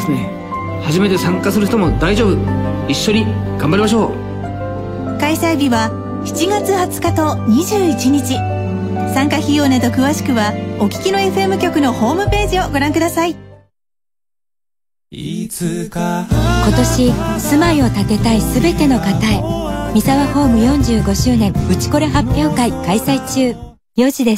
ですね。初めて参加する人も大丈夫。一緒に頑張りましょう。 開催日は7月20日と21日。参加費用など詳しくはお聞きの FM 局のホームページをご覧ください。 今年住まいを建てたいすべての方へ、三沢ホーム45周年うちこれ発表会開催中。4時です。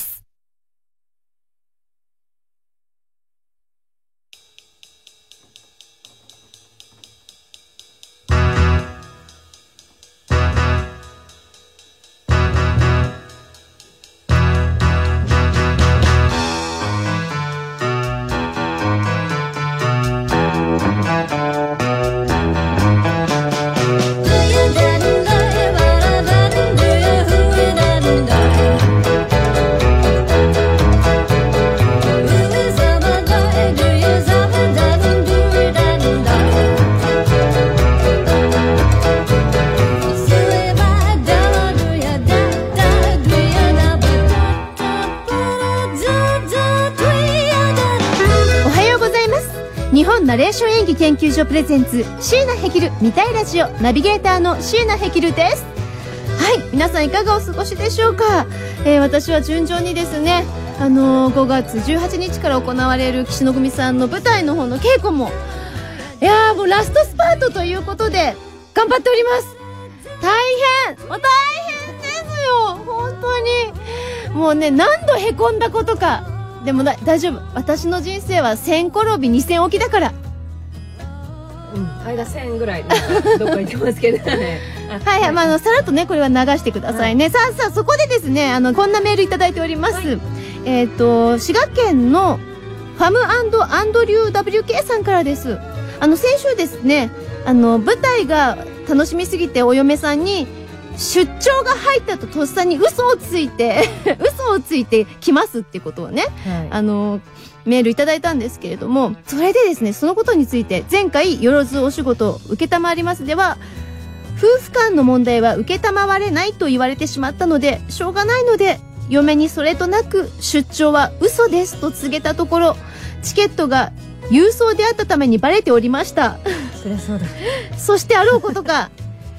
ナレーション演技研究所プレゼンツ椎名ヘキル見たいラジオ、ナビゲーターの椎名ヘキルです。はい、皆さんいかがお過ごしでしょうか。私は順調にですね、5月18日から行われる岸野組さんの舞台の方の稽古も、いやーもうラストスパートということで頑張っております。大変もう大変ですよ、本当に。もうね、何度へこんだことか。でも大丈夫、私の人生は1000転び2000起きだから。 間1000ぐらいどっか行ってますけどねはいはい、さらっとねこれは流してくださいね、さあそこでですね、こんなメールいただいております、滋賀県のファム&アンドリュー WK さんからです。先週ですね、舞台が楽しみすぎてお嫁さんに出張が入ったととっさに嘘をついて来ますってことをね、メールいただいたんですけれども、それでですね、そのことについて前回よろずお仕事受けたまわりますでは、夫婦間の問題は受けたまわれないと言われてしまったのでしょうがないので、嫁にそれとなく出張は嘘ですと告げたところ、チケットが郵送であったためにバレておりました。 そりゃそうだ。 そしてあろうことか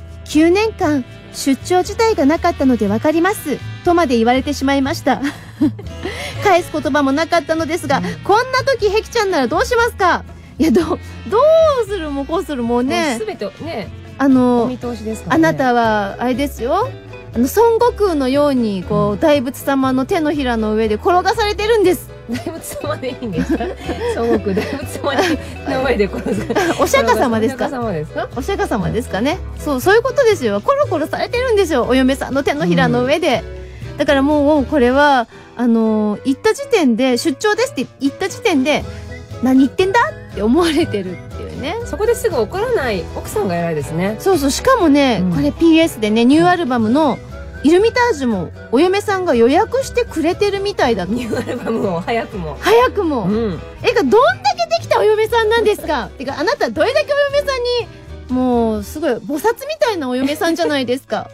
9年間出張自体がなかったので分かりますとまで言われてしまいました返す言葉もなかったのですが、こんな時ヘキちゃんならどうしますか。いや、どうするもこうするもね、 全てね、お見通しですからね。 あなたはあれですよ、孫悟空のようにこう大仏様の手のひらの上で転がされてるんです。 大仏様でいいんですか孫悟空大仏様の上で転がお釈迦様ですか。お釈迦様ですかね。そういうことですよ。コロコロされてるんですよ、お嫁さんの手のひらの上で、だからもうこれは行った時点で、出張ですって言った時点で何言ってんだって思われてるっていうね。 そこですぐ怒らない奥さんが偉いですね。 そう、しかもね、これ PS でね、ニューアルバムのイルミタージュもお嫁さんが予約してくれてるみたいだと。 ニューアルバムを早くも、 どんだけできたお嫁さんなんですかてか、あなたどれだけお嫁さんに、もうすごい菩薩みたいなお嫁さんじゃないですか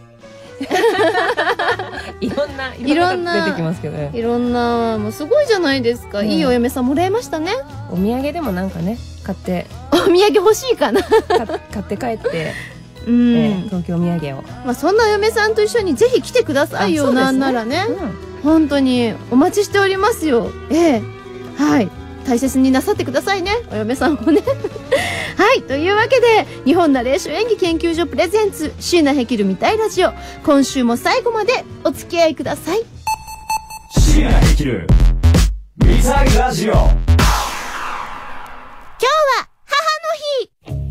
いろんな出てきますけどね。 いろんな、もうすごいじゃないですか、いいお嫁さんもらえましたね。 お土産でもなんかね、買って、 お土産欲しいかな買って帰って東京土産を、 そんな嫁さんと一緒にぜひ来てくださいよ。なんならね、本当にお待ちしておりますよ。はい、大切になさってくださいね、お嫁さんもねはい、というわけで、日本ナレーション演技研究所プレゼンツ椎名ヘキル見たいラジオ、今週も最後までお付き合いください。 椎名ヘキル見たいラジオ。今日は母の日。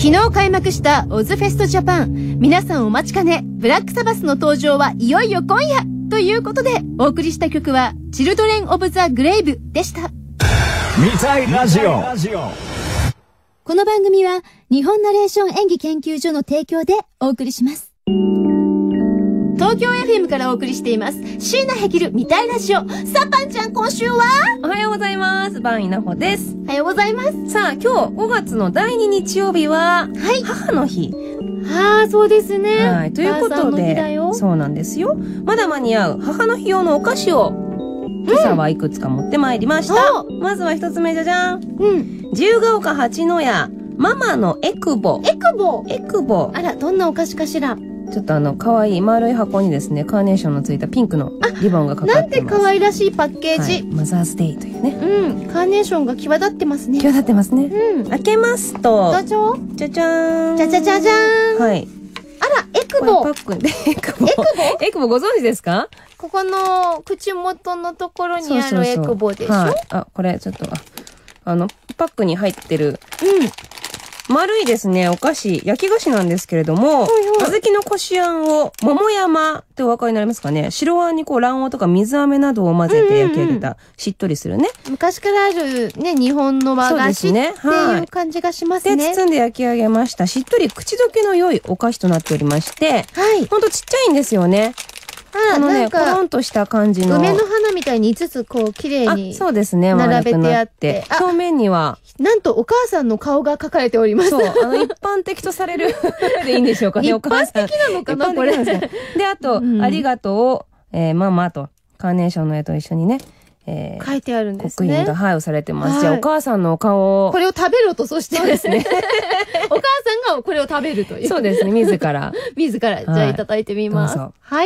昨日開幕したオズフェストジャパン。皆さんお待ちかね、ブラックサバスの登場はいよいよ今夜ということで、お送りした曲は、チルドレン・オブ・ザ・グレイブでした。 見たいラジオ。 この番組は、日本ナレーション演技研究所の提供でお送りします。 東京 FM からお送りしています。椎名ヘキル見たいラジオ。さあ、パンちゃん今週はおはようございます。バンイナホです。 おはようございます。 さあ、今日5月の第2日曜日は、はい、母の日。 ああ、そうですね。 はい、ということで、そうなんですよ。まだ間に合う母の日用のお菓子を、今朝はいくつか持ってまいりました。まずは一つ目、じゃじゃん。自由が丘八の屋、ママのエクボ。 エクボ。 エクボ。 あら、どんなお菓子かしら。 ちょっと可愛い丸い箱にですね、カーネーションのついたピンクのリボンがかかってます。 なんて可愛らしいパッケージ。 マザーズデイというね。 カーネーションが際立ってますね。 際立ってますね。開けますと、 どうぞ。 じゃじゃーん。 じゃじゃじゃじゃーん。 はい。 あら、エクボ。 パックで、エクボ。エクボご存知ですか？ ここの口元のところにあるエクボでしょ？ はい。あ、これちょっと、パックに入ってる。丸いですね、お菓子、焼き菓子なんですけれども、小豆のこしあんを、桃山ってお分かりになりますかね？白あんに卵黄とか水飴などを混ぜて焼き上げた、しっとりするね。 昔からあるね、日本の和菓子っていう感じがしますね。 で、包んで焼き上げました。しっとり口どけの良いお菓子となっておりまして、 はい。 ほんとちっちゃいんですよね。ね、コロンとした感じの。 梅の花みたいに5つこう、綺麗に。 そうですね、 並べてあって。 表面には。 なんとお母さんの顔が描かれております。 そう、一般的とされるでいいんでしょうかね、お母さん。 一般的なのかな、これ。 で、あと、ありがとうを、ママと、カーネーションの絵と一緒にね、 書いてあるんですね。 刻印が、はい、押されてます。じゃあ、お母さんのお顔を。 これを食べろと、そして。 そうですね。 お母さんがこれを食べるという。 そうですね、自ら。 自ら、じゃあいただいてみます。はい。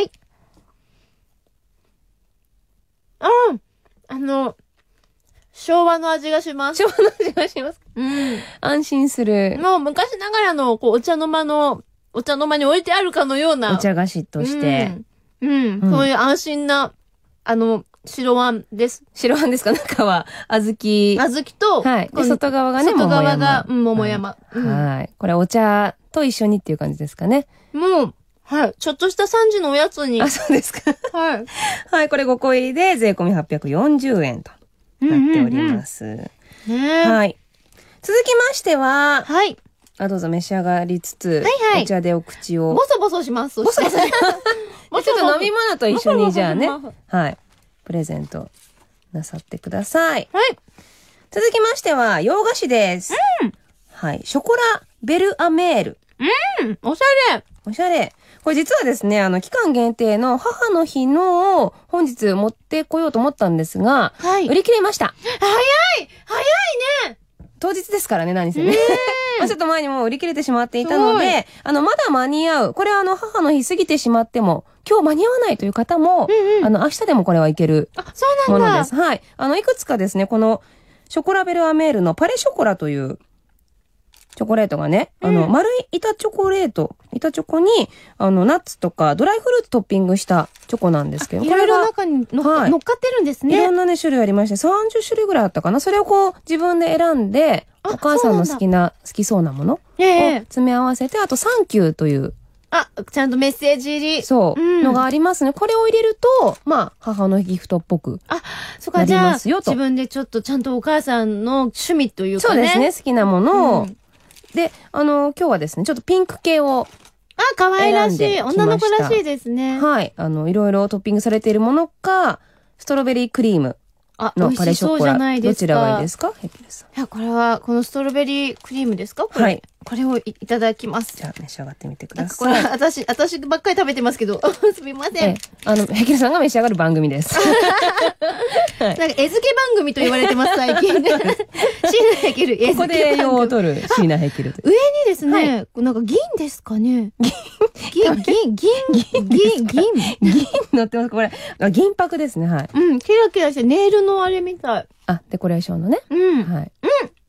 昭和の味がします。 昭和の味がします。安心する。 もう昔ながらの、こう、お茶の間に置いてあるかのような。 お茶菓子として。 そういう安心な、白あんです。 白あんですか？中は、小豆と、はい。で、外側がね、 外側が、桃山。 はい。これお茶と一緒にっていう感じですかね。 もう、はい。ちょっとした3時のおやつに。 あ、そうですか。 はい。 はい。これ5個入りで税込み840円となっております。はい。続きましては、はい。どうぞ召し上がりつつ、お茶でお口を。 ボソボソします。 ボソボソします。ちょっと飲み物と一緒にじゃあね、はい。プレゼントなさってください。はい。続きましては、洋菓子です。はい。ショコラベルアメール。 おしゃれ。 おしゃれ。これ実はですね、期間限定の母の日の本日持ってこようと思ったんですが、はい、売り切れました。 早いね。 当日ですからね、何せね。ちょっと前にもう売り切れてしまっていたので、まだ間に合う。これ母の日過ぎてしまっても、今日間に合わないという方も、明日でもこれはいけるものです。はい。いくつかですね、この、ショコラベルアメールのパレショコラという、チョコレートがね、丸い板チョコに、ナッツとかドライフルーツトッピングしたチョコなんですけど、 いろいろ中に乗っかってるんですね。 いろんなね、種類ありまして、30種類ぐらいあったかな。それをこう、自分で選んで、お母さんの好きそうなものを詰め合わせて、あとサンキューという、 ちゃんとメッセージ入り。 そう。のがありますね。これを入れると、母のギフトっぽく。 そっか、じゃあ、自分でちょっとちゃんとお母さんの趣味というかね。 そうですね。好きなものを。で、今日はですね、ちょっとピンク系を。 可愛らしい。女の子らしいですね。 はい。いろいろトッピングされているものか、ストロベリークリームのパレショコラ。どちらがいいですか？ヘキルさん。 いや、これは、このストロベリークリームですか？ はい。 これをいただきます。 じゃあ、召し上がってみてください。 これ、私ばっかり食べてますけど、すみません。 ヘキルさんが召し上がる番組です。 なんか、絵付け番組と言われてます、最近。椎名ヘキル、絵付け番組。 ここで栄養を取る椎名ヘキル。 上にですね、なんか銀ですかね。銀乗ってます。これ、銀箔ですね、はい。 キラキラしてネイルのあれみたい。 デコレーションのね。はい。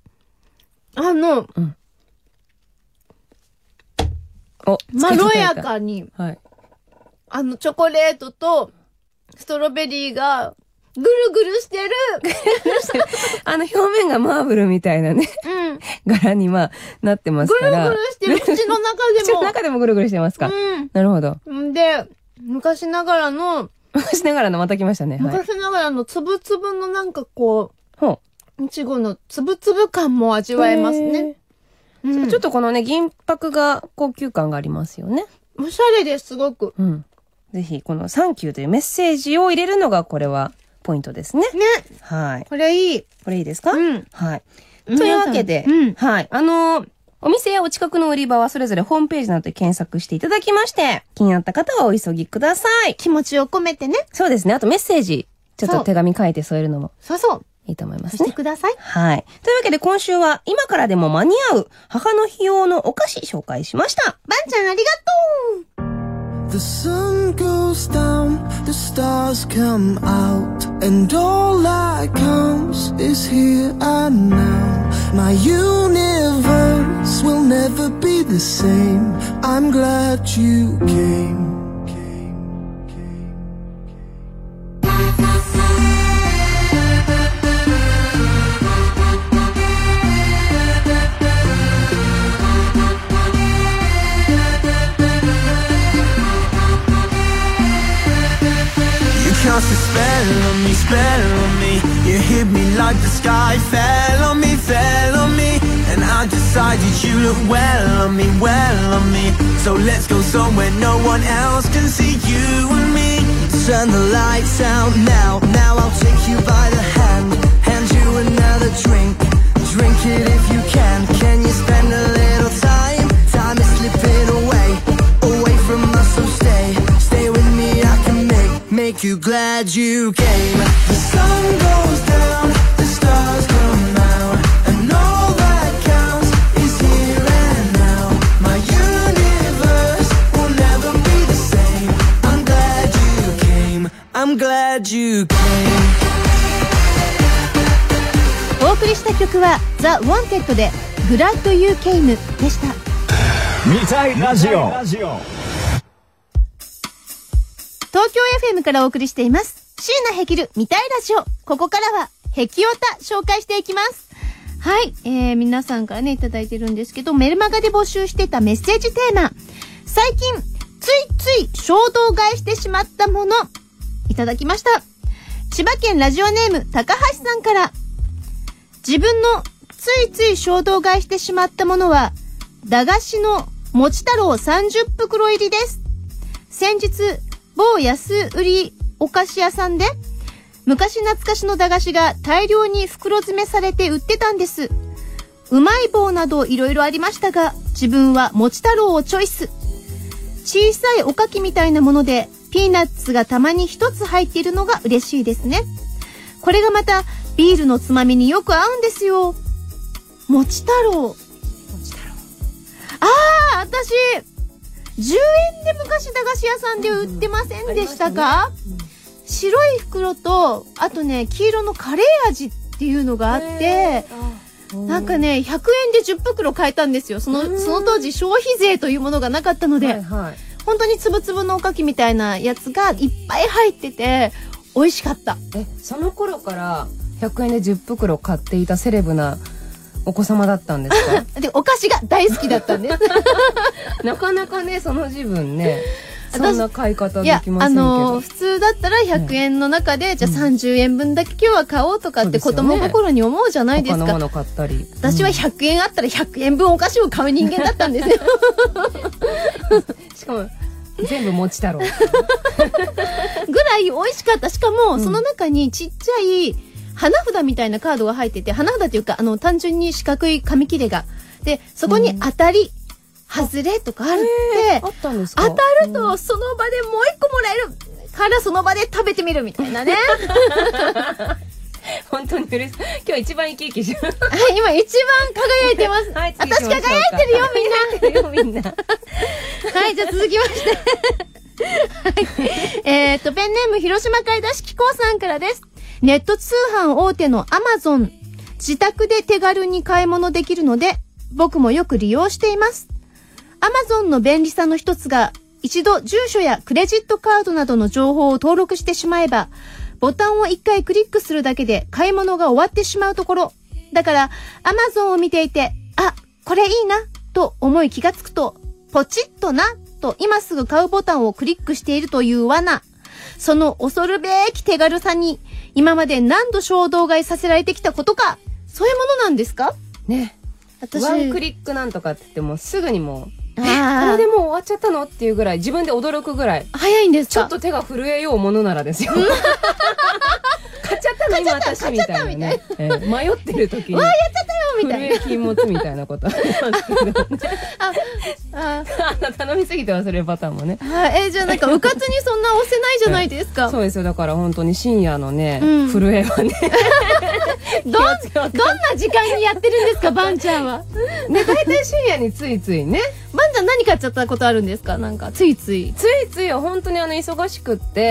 まろやかに、 はい。 チョコレートとストロベリーがぐるぐるしてる。 表面がマーブルみたいなね。 柄になってますから。 ぐるぐるしてる、口の中でも。 口の中でもぐるぐるしてますか。なるほど。 で、昔ながらのまた来ましたね。 昔ながらのつぶつぶのなんかこう、いちごのつぶつぶ感も味わえますね。 ちょっとこのね、銀箔が高級感がありますよね。 おしゃれです、すごく。 ぜひ、このサンキューというメッセージを入れるのが、これは、ポイントですね。 ね。 はい。 これいい。 これいいですか？はい。というわけで、はい。お店やお近くの売り場はそれぞれホームページなどで検索していただきまして、気になった方はお急ぎください。 気持ちを込めてね。 そうですね。あとメッセージ、ちょっと手紙書いて添えるのも。いいと思いますね。 してください。 はい。というわけで今週は今からでも間に合う母の日用のお菓子紹介しました。 ばんちゃんありがとう。 The sun goes down, the stars come out, and all that counts is here and now. My universe will never be the same. I'm glad you came. Cast a spell on me. You hit me like the sky fell on me. And I decided you look well on me. So let's go somewhere no one else can see you and me. Turn the lights out now. I'll take you by the hand. Hand you another drink. Drink it if you can. Can you spend a little time? Time is slipping away from us, so stay with me. I can make you glad you came. The sun goes down, the stars come out, and all that counts is here and now. My universe will never be the same. I'm glad you came. I'm glad you came. お送りした曲は The Wanted で Glad You Came でした。 見たいラジオ。 東京 FM からお送りしています。椎名ヘキル見たいラジオ。ここからはヘキオタ紹介していきます。はい、皆さんからねいただいてるんですけど、メルマガで募集してたメッセージテーマ、最近ついつい衝動買いしてしまったものいただきました。千葉県ラジオネーム高橋さんから、自分のついつい衝動買いしてしまったものは駄菓子のもち太郎30袋入りです。先日某安売りお菓子屋さんで昔懐かしの駄菓子が大量に袋詰めされて売ってたんです。うまい棒などいろいろありましたが、自分はもち太郎をチョイス。小さいおかきみたいなものでピーナッツがたまに一つ入っているのが嬉しいですね。これがまたビールのつまみによく合うんですよ。もち太郎。私10円で昔駄菓子屋さんで売ってませんでしたか？白い袋と、あとね、黄色のカレー味っていうのがあって、なんかね、100円で10袋買えたんですよ。その当時消費税というものがなかったので、本当につぶつぶのおかきみたいなやつがいっぱい入ってて、美味しかった。 その頃から100円で10袋買っていたセレブなお子様だったんですか？ で、お菓子が大好きだったんです。 なかなかね、その自分ね、そんな買い方できませんけど。 普通だったら100円の中で、じゃあ30円分だけ今日は買おうとかって子供心に思うじゃないですか。 他のもの買ったり。 私は100円あったら100円分お菓子を買う人間だったんですよ。 しかも、全部もち太郎。 ぐらい美味しかった。しかも、その中にちっちゃい、花札みたいなカードが入ってて、花札っていうか、単純に四角い紙切れが。で、そこに当たり、外れとかあるって、 あったんですか？当たると、その場でもう一個もらえるからその場で食べてみるみたいなね。 本当に嬉しい。今日一番生き生きしてる。 はい、今一番輝いてます。はい、私輝いてるよ、みんな。はい、じゃあ続きまして。はい。ペンネーム広島買い出し機構さんからです。ネット通販大手のアマゾン。自宅で手軽に買い物できるので、僕もよく利用しています。アマゾンの便利さの一つが、一度住所やクレジットカードなどの情報を登録してしまえば、ボタンを一回クリックするだけで買い物が終わってしまうところ。 だから、Amazon を見ていて、あ、これいいな、と思い気がつくと、ポチッとな、と今すぐ買うボタンをクリックしているという罠。その恐るべき手軽さに、今まで何度衝動買いさせられてきたことか、そういうものなんですかね。 私、 ワンクリックなんとかって言ってもすぐにもう、こあれでもう終わっちゃったのっていうぐらい、自分で驚くぐらい。 早いんですか？ ちょっと手が震えようものならですよ。買っちゃったの今私みたいなね。迷ってる時に。 わあ、やっちゃったよみたいな。 震え禁物みたいなことありますけどね。頼みすぎて忘れるパターンもね。 じゃあなんか、うかつにそんな押せないじゃないですか。 そうですよ。だから本当に深夜のね、震えはね。 どんな時間にやってるんですか、バンちゃんは。 ね、大体深夜についついね。 バンちゃん何買っちゃったことあるんですか？なんか、ついついは本当に忙しくって、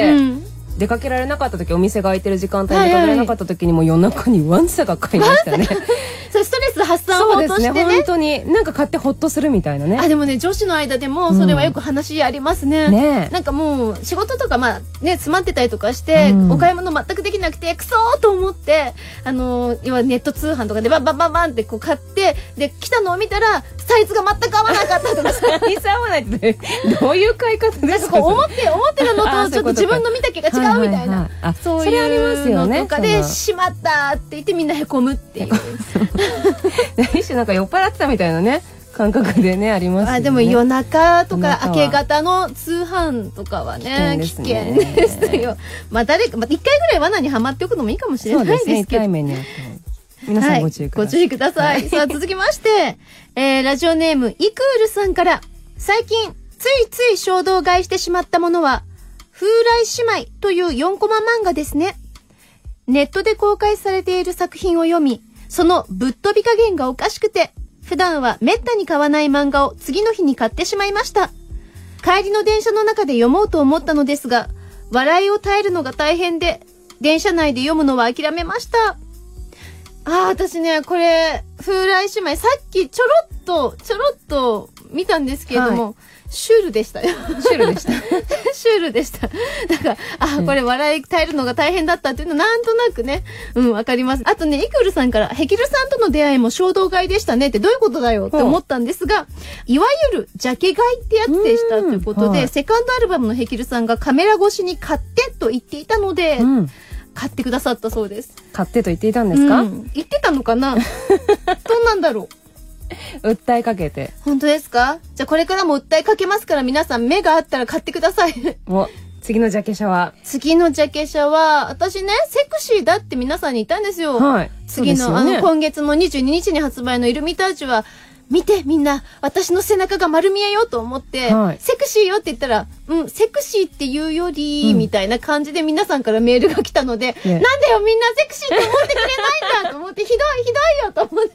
出かけられなかった時、お店が開いてる時間帯に出かけられなかった時にも夜中にワンサが買いましたね。 それストレス発散法としてね。 そうですね、本当になんか買ってホッとするみたいなね。 でもね、女子の間でもそれはよく話ありますね。 ね、 なんかもう仕事とかまあね、詰まってたりとかして、お買い物全くできなくてクソーと思って、要はネット通販とかでバンバンバンバンってこう買って、で来たのを見たらサイズが全く合わなかったとか。 サイズ合わないってどういう買い方ですか？ なんかこう思ってるのとちょっと自分の見た毛が違うみたいな。そういうのとかでしまったって言ってみんなへこむっていう。 一種なんか酔っ払ってたみたいなね感覚でねありますよね。 でも夜中とか明け方の通販とかはね危険ですよ。まあ一回ぐらい罠にはまっておくのもいいかもしれないですけど。 1回目に皆さんご注意ください。 ご注意ください。さあ続きまして、ラジオネームイクールさんから、最近ついつい衝動買いしてしまったものは風来姉妹という4コマ漫画ですね。ネットで公開されている作品を読み、そのぶっ飛び加減がおかしくて、普段はめったに買わない漫画を次の日に買ってしまいました。帰りの電車の中で読もうと思ったのですが、笑いを耐えるのが大変で、電車内で読むのは諦めました。私ね、これ、風来姉妹、さっきちょろっと見たんですけれども、シュールでしたよ。 シュールでした。 シュールでした。だから、これ笑い耐えるのが大変だったっていうのなんとなくね、わかります。あとね、イクルさんから、ヘキルさんとの出会いも衝動買いでしたねってどういうことだよって思ったんですが、いわゆるジャケ買いってやつでしたということで、セカンドアルバムのヘキルさんがカメラ越しに買ってと言っていたので、買ってくださったそうです。 買ってと言っていたんですか？ 言ってたのかな？どうなんだろう。訴えかけて。 本当ですか？じゃあこれからも訴えかけますから、皆さん目があったら買ってください。 次のジャケ写は？ 次のジャケ写は、私ね、セクシーだって皆さんに言ったんですよ。次の、今月の22日に発売のイルミタージュは、見てみんな、私の背中が丸見えよと思って、セクシーよって言ったら、セクシーって言うより、みたいな感じで皆さんからメールが来たので、なんだよみんなセクシーって思ってくれないんだと思って、ひどいよと思って。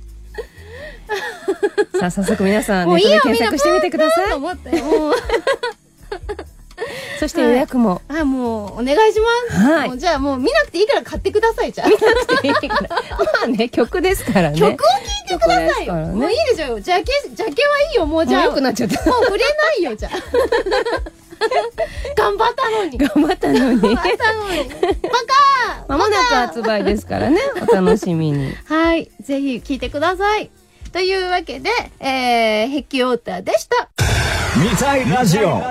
さあ、早速皆さんネットで検索してみてください。そして予約も。 もう、お願いします。じゃあもう見なくていいから買ってください、じゃあ。 見なくていいから。まあね、曲ですからね。 曲を聴いてくださいよ。もういいでしょ。ジャケはいいよ、もうじゃあ。 良くなっちゃった。 もう触れないよ、じゃあ。頑張ったのに。 バカまもなく発売ですからね。お楽しみに。 はい。ぜひ聴いてください。というわけで、ヘッキウォーターでした。 見たいラジオ。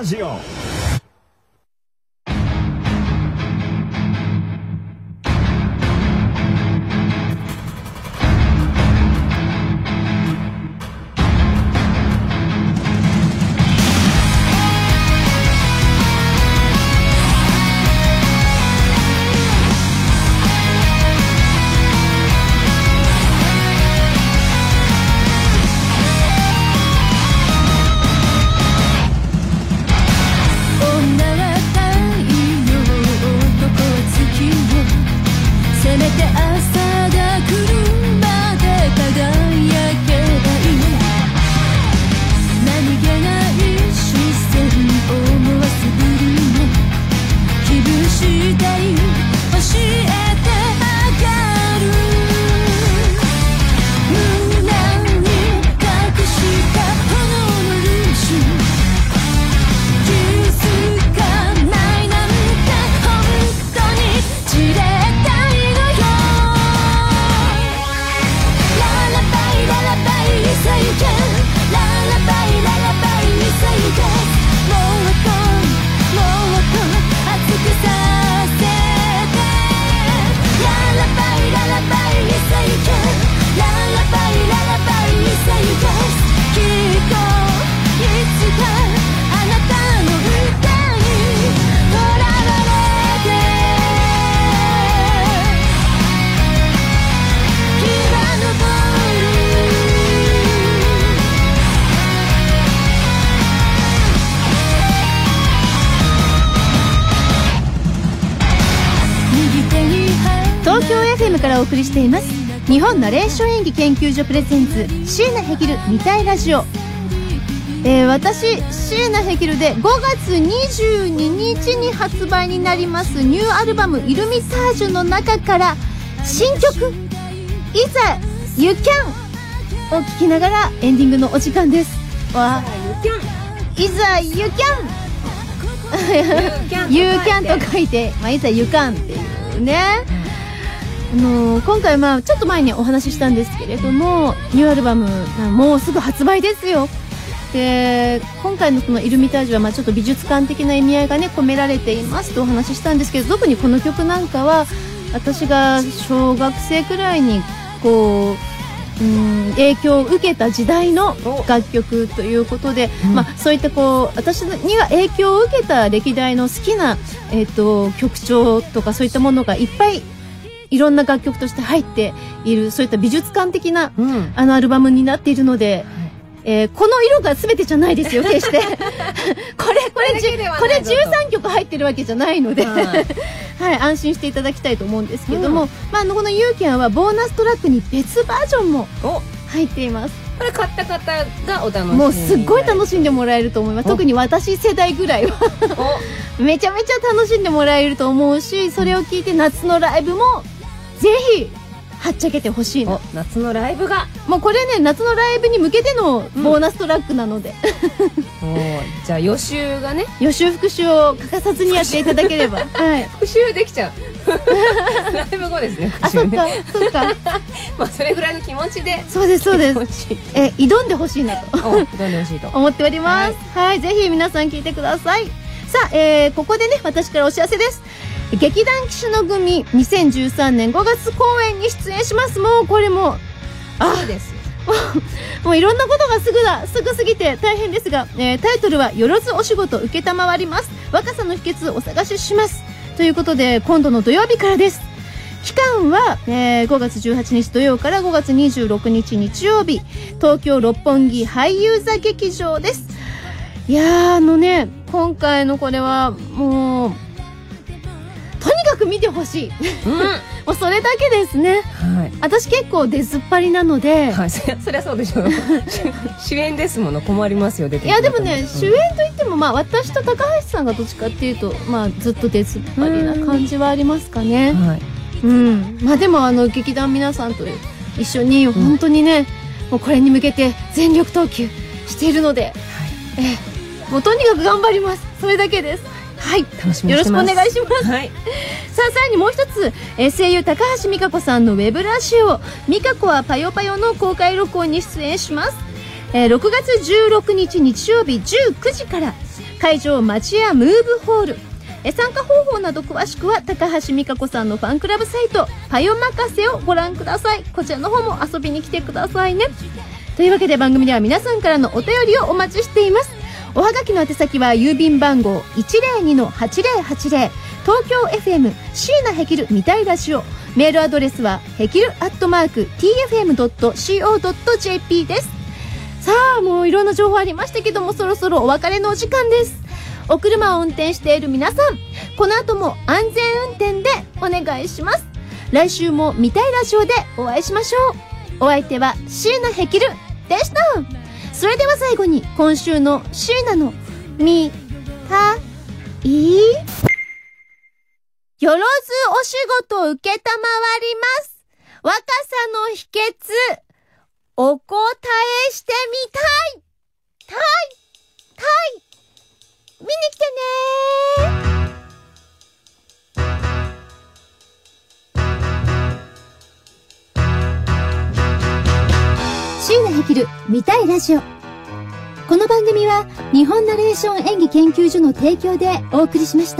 FM からお送りしています日本ナレーション演技研究所プレゼンツ椎名ヘキル見たいラジオ。私椎名ヘキルで5月22日に発売になりますニューアルバムイルミタージュの中から新曲いざYou Canを聴きながらエンディングのお時間です。わいざYou Can You Can と書いて、いざYou Can っていうね。今回ちょっと前にお話ししたんですけれどもニューアルバムもうすぐ発売ですよ。で今回のそのイルミタージュはちょっと美術館的な意味合いがね込められていますとお話ししたんですけど、特にこの曲なんかは私が小学生くらいに影響を受けた時代の楽曲ということで、そういった私には影響を受けた歴代の好きな、曲調とかそういったものがいっぱいいろんな楽曲として入っているそういった美術館的な、アルバムになっているので、この色が全てじゃないですよ決してこれ13曲入ってるわけじゃないのではい、安心していただきたいと思うんですけども、このユーキャンはボーナストラックに別バージョンも入っています。 これ買った方がお楽しみもうすっごい楽しんでもらえると思います。特に私世代ぐらいはめちゃめちゃ楽しんでもらえると思うし、それを聞いて夏のライブもぜひはっちゃけてほしいの。 夏のライブがもうこれね夏のライブに向けてのボーナストラックなので、 じゃあ予習がね予習復習を欠かさずにやっていただければはい復習できちゃうライブ後ですね。 あ、そっかそっかそれぐらいの気持ちでそうですそうです挑んでほしいなと挑んでほしいと思っております。はい、ぜひ皆さん聞いてください。さあ、ここでね私からお知らせです。劇団騎手の組2013年5月公演に出演します。もうこれもそうですもういろんなことがすぐすぎて大変ですが、タイトルはよろずお仕事受けたまわります若さの秘訣お探ししますということで今度の土曜日からです。期間は、5月18日土曜から5月26日日曜日東京六本木俳優座劇場です。いやー今回のこれはもうとにかく見てほしい、もうそれだけですね、私結構出ずっぱりなので、 そりゃそうでしょう主演ですもの困りますよ。 いやでもね、主演といっても私と高橋さんがどっちかっていうとずっと出ずっぱりな感じはありますかね。でも劇団皆さんと一緒に本当にね、もうこれに向けて全力投球しているので、もうとにかく頑張ります。それだけです。はい、 楽しみにしてます。 よろしくお願いします。さあさらにもう一つ、声優高橋美香子さんのウェブラジオ美香子はパヨパヨの公開録音に出演します。6月16日日曜日19時から会場町屋ムーブホール。参加方法など詳しくは高橋美香子さんのファンクラブサイトパヨマカセをご覧ください。こちらの方も遊びに来てくださいね。というわけで番組では皆さんからのお便りをお待ちしています。おはがきの宛先は郵便番号 102-8080 東京 FM 椎名ヘキル見たいラジオ。メールアドレスはヘキル@tfm.co.jp です。さあもういろんな情報ありましたけども、そろそろお別れのお時間です。お車を運転している皆さん、この後も安全運転でお願いします。来週も見たいラジオでお会いしましょう。お相手は椎名ヘキルでした。それでは最後に今週の椎名の見たいよろずお仕事受けたまわります。若さの秘訣お答えしてみたい見に来てね。椎名ヘキル見たいラジオ。この番組は日本ナレーション演技研究所の提供でお送りしました。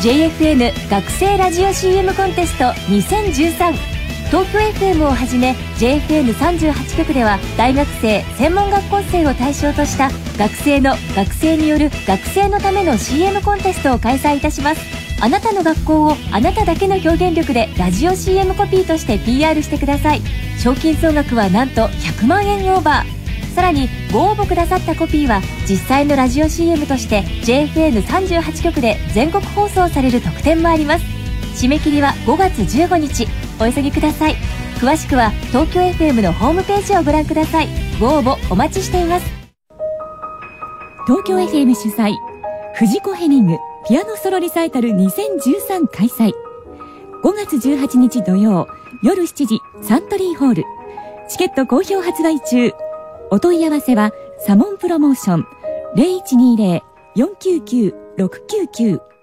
JFN 学生ラジオ CM コンテスト2013。東京 FM をはじめ JFN38 局では大学生専門学校生を対象とした学生による学生のための CM コンテストを開催いたします。あなたの学校をあなただけの表現力でラジオ CM コピーとして PR してください。賞金総額はなんと100万円オーバー。さらにご応募くださったコピーは実際のラジオ CM として JFN38 局で全国放送される特典もあります。締め切りは5月15日。お急ぎください。詳しくは東京 FM のホームページをご覧ください。ご応募お待ちしています。東京 FM 主催藤子ヘミングピアノソロリサイタル2013開催。5月18日土曜夜7時サントリーホール。チケット好評発売中。お問い合わせはサモンプロモーション 0120-499-699